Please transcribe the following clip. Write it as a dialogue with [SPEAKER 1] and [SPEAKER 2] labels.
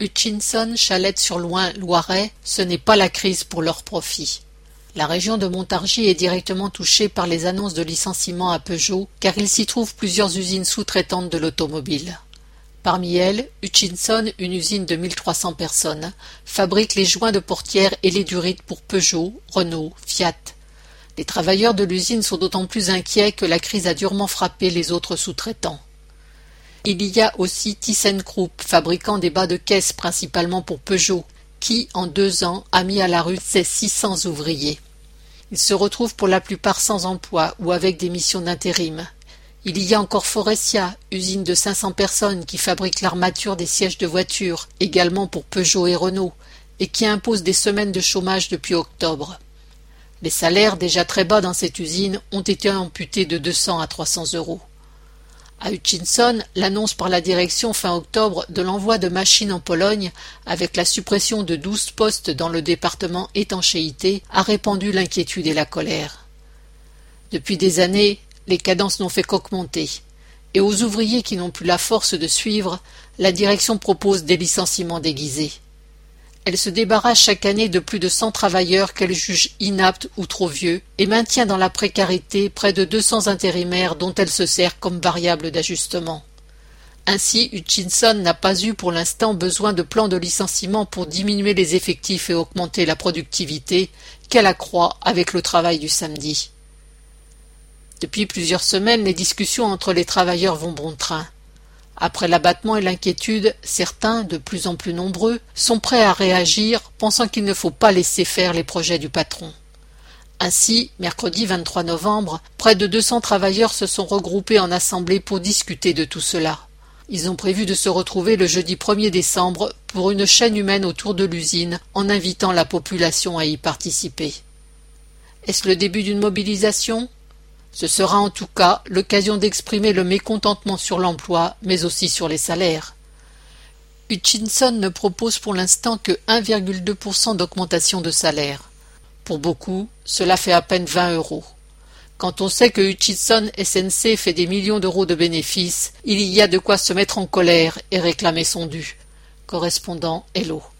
[SPEAKER 1] Hutchinson, Chalette-sur-Loing, Loiret, ce n'est pas la crise pour leur profit. La région de Montargis est directement touchée par les annonces de licenciements à Peugeot car il s'y trouve plusieurs usines sous-traitantes de l'automobile. Parmi elles, Hutchinson, une usine de 1300 personnes, fabrique les joints de portières et les durites pour Peugeot, Renault, Fiat. Les travailleurs de l'usine sont d'autant plus inquiets que la crise a durement frappé les autres sous-traitants. Il y a aussi ThyssenKrupp, fabricant des bas de caisse principalement pour Peugeot, qui, en 2 ans, a mis à la rue ses 600 ouvriers. Ils se retrouvent pour la plupart sans emploi ou avec des missions d'intérim. Il y a encore Faurecia, usine de 500 personnes qui fabrique l'armature des sièges de voitures, également pour Peugeot et Renault, et qui impose des semaines de chômage depuis octobre. Les salaires, déjà très bas dans cette usine, ont été amputés de 200 à 300 euros. À Hutchinson, l'annonce par la direction fin octobre de l'envoi de machines en Pologne, avec la suppression de 12 postes dans le département étanchéité, a répandu l'inquiétude et la colère. Depuis des années, les cadences n'ont fait qu'augmenter, et aux ouvriers qui n'ont plus la force de suivre, la direction propose des licenciements déguisés. Elle se débarrasse chaque année de plus de 100 travailleurs qu'elle juge inaptes ou trop vieux et maintient dans la précarité près de 200 intérimaires dont elle se sert comme variable d'ajustement. Ainsi, Hutchinson n'a pas eu pour l'instant besoin de plans de licenciement pour diminuer les effectifs et augmenter la productivité qu'elle accroît avec le travail du samedi. Depuis plusieurs semaines, les discussions entre les travailleurs vont bon train. Après l'abattement et l'inquiétude, certains, de plus en plus nombreux, sont prêts à réagir, pensant qu'il ne faut pas laisser faire les projets du patron. Ainsi, mercredi 23 novembre, près de 200 travailleurs se sont regroupés en assemblée pour discuter de tout cela. Ils ont prévu de se retrouver le jeudi 1er décembre pour une chaîne humaine autour de l'usine, en invitant la population à y participer. Est-ce le début d'une mobilisation ? Ce sera en tout cas l'occasion d'exprimer le mécontentement sur l'emploi, mais aussi sur les salaires. Hutchinson ne propose pour l'instant que 1,2% d'augmentation de salaire. Pour beaucoup, cela fait à peine 20 euros. Quand on sait que Hutchinson SNC fait des millions d'euros de bénéfices, il y a de quoi se mettre en colère et réclamer son dû. Correspondant Hello.